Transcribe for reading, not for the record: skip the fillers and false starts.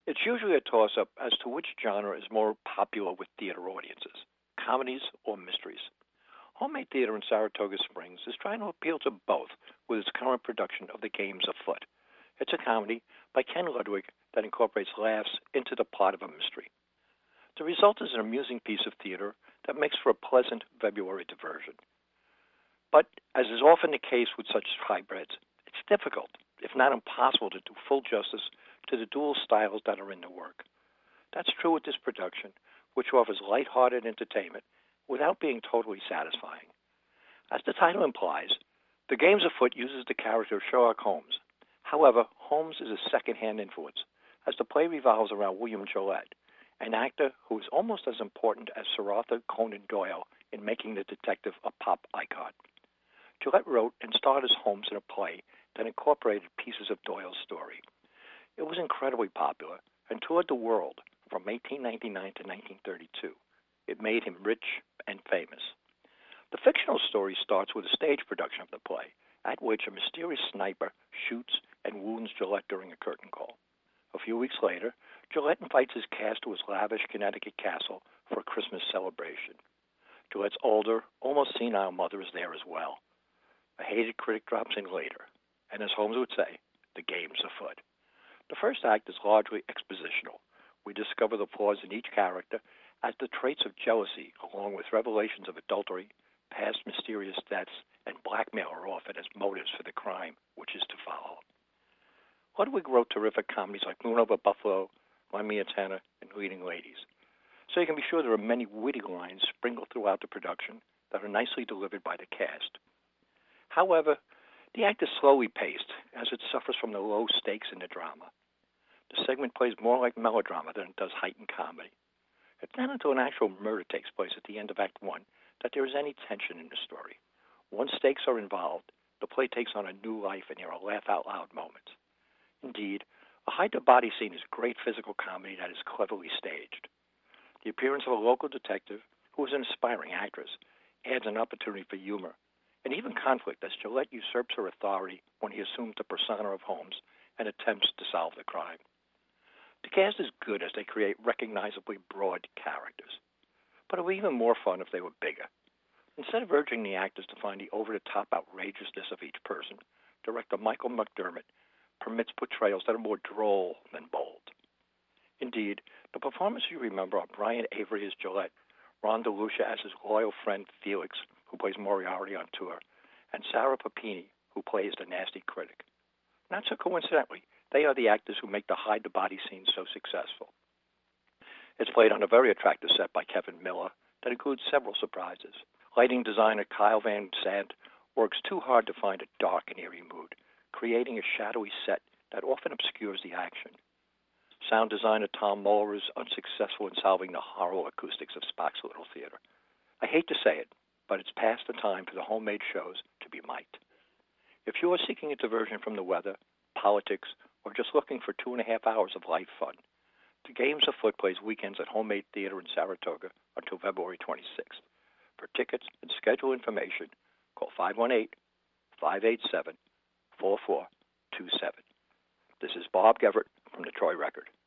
It's usually a toss up as to which genre is more popular with theater audiences, comedies or mysteries. Homemade Theater in Saratoga Springs is trying to appeal to both with its current production of The Games Afoot. It's a comedy by Ken Ludwig that incorporates laughs into the plot of a mystery. The result is an amusing piece of theater that makes for a pleasant February diversion. But, as is often the case with such hybrids, it's difficult, if not impossible, to do full justice to the dual styles that are in the work. That's true with this production, which offers light-hearted entertainment without being totally satisfying. As the title implies, The Games Afoot uses the character of Sherlock Holmes. However, Holmes is a second-hand influence, as the play revolves around William Gillette, an actor who is almost as important as Sir Arthur Conan Doyle in making the detective a pop icon. Gillette wrote and starred as Holmes in a play that incorporated pieces of Doyle's story. It was incredibly popular and toured the world from 1899 to 1932. It made him rich and famous. The fictional story starts with a stage production of the play, at which a mysterious sniper shoots and wounds Gillette during a curtain call. A few weeks later, Gillette invites his cast to his lavish Connecticut castle for a Christmas celebration. Gillette's older, almost senile mother is there as well. A hated critic drops in later, and as Holmes would say, the game's afoot. The first act is largely expositional. We discover the flaws in each character as the traits of jealousy, along with revelations of adultery, past mysterious deaths, and blackmail are offered as motives for the crime which is to follow. Ludwig wrote terrific comedies like Moon Over Buffalo, Lend Me a Tenner, and Leading Ladies. So you can be sure there are many witty lines sprinkled throughout the production that are nicely delivered by the cast. However, the act is slowly paced as it suffers from the low stakes in the drama. The segment plays more like melodrama than it does heightened comedy. It's not until an actual murder takes place at the end of Act 1 that there is any tension in the story. Once stakes are involved, the play takes on a new life and there are laugh-out-loud moments. Indeed, a hide-the-body scene is great physical comedy that is cleverly staged. The appearance of a local detective, who is an aspiring actress, adds an opportunity for humor, and even conflict as Gillette usurps her authority when he assumes the persona of Holmes and attempts to solve the crime. The cast is good as they create recognizably broad characters, but it would be even more fun if they were bigger. Instead of urging the actors to find the over-the-top outrageousness of each person, director Michael McDermott permits portrayals that are more droll than bold. Indeed, the performances you remember are Brian Avery as Gillette, Ron DeLucia as his loyal friend Felix, who plays Moriarty on tour, and Sarah Papini, who plays the nasty critic. Not so coincidentally, they are the actors who make the hide-the-body scene so successful. It's played on a very attractive set by Kevin Miller that includes several surprises. Lighting designer Kyle Van Sant works too hard to find a dark and eerie mood, creating a shadowy set that often obscures the action. Sound designer Tom Moeller is unsuccessful in solving the horrible acoustics of Spock's Little Theater. I hate to say it, but it's past the time for the homemade shows to be mic'd. If you are seeking a diversion from the weather, politics, or just looking for 2.5 hours of light fun, The Games Afoot plays weekends at Homemade Theater in Saratoga until February 26th. For tickets and schedule information, call 518-587-4427. This is Bob Gevert from the Troy Record.